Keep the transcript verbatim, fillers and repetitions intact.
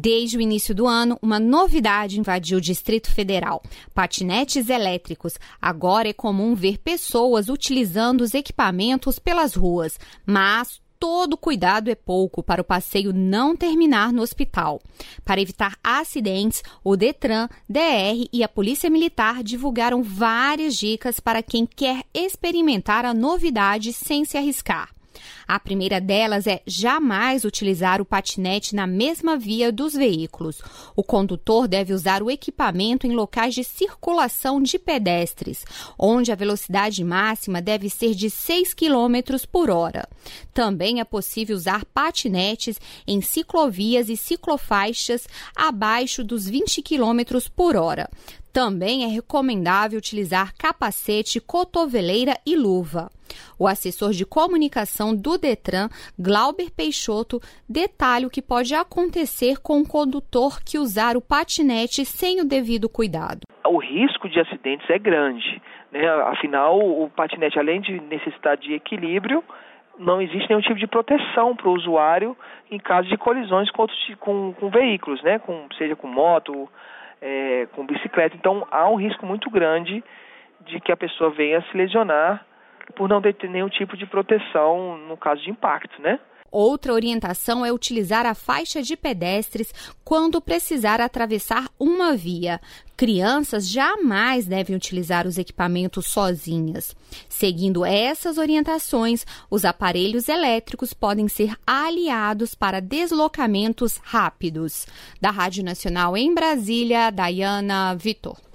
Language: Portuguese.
Desde o início do ano, uma novidade invadiu o Distrito Federal: patinetes elétricos. Agora é comum ver pessoas utilizando os equipamentos pelas ruas, mas todo cuidado é pouco para o passeio não terminar no hospital. Para evitar acidentes, o Detran, D R e a Polícia Militar divulgaram várias dicas para quem quer experimentar a novidade sem se arriscar. A primeira delas é jamais utilizar o patinete na mesma via dos veículos. O condutor deve usar o equipamento em locais de circulação de pedestres, onde a velocidade máxima deve ser de seis quilômetros por hora. Também é possível usar patinetes em ciclovias e ciclofaixas abaixo dos vinte quilômetros por hora. Também é recomendável utilizar capacete, cotoveleira e luva. O assessor de comunicação do Detran, Glauber Peixoto, detalha o que pode acontecer com o condutor que usar o patinete sem o devido cuidado. O risco de acidentes é grande, né? Afinal, o patinete, além de necessitar de equilíbrio, não existe nenhum tipo de proteção para o usuário em caso de colisões com, outros, com, com veículos, né? com, seja com moto, é, com bicicleta. Então, há um risco muito grande de que a pessoa venha se lesionar por não ter nenhum tipo de proteção no caso de impacto, né? Outra orientação é utilizar a faixa de pedestres quando precisar atravessar uma via. Crianças jamais devem utilizar os equipamentos sozinhas. Seguindo essas orientações, os aparelhos elétricos podem ser aliados para deslocamentos rápidos. Da Rádio Nacional em Brasília, Dayana Vitor.